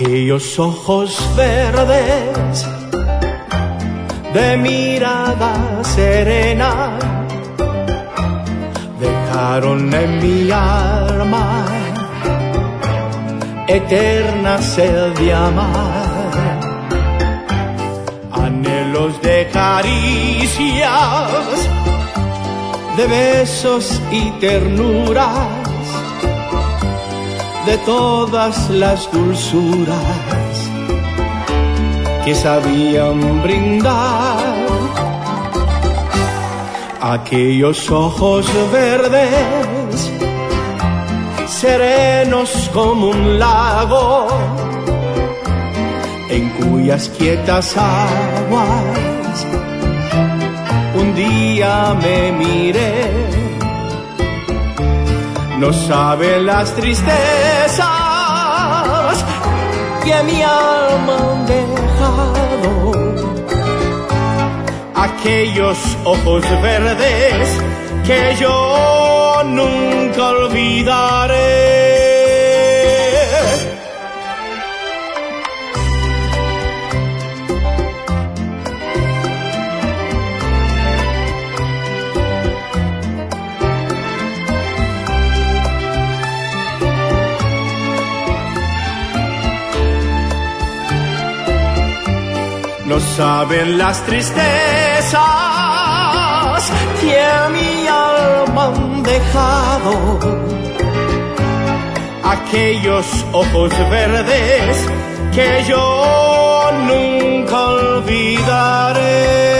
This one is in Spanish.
Aquellos ojos verdes de mirada serena dejaron en mi alma eterna sed de amar, anhelos de caricias, de besos y ternuras, de todas las dulzuras que sabían brindar. Aquellos ojos verdes, serenos como un lago, en cuyas quietas aguas un día me miré. No saben las tristezas que mi alma han dejado. Aquellos ojos verdes que yo nunca olvidaré. No saben las tristezas que mi alma han dejado. Aquellos ojos verdes que yo nunca olvidaré.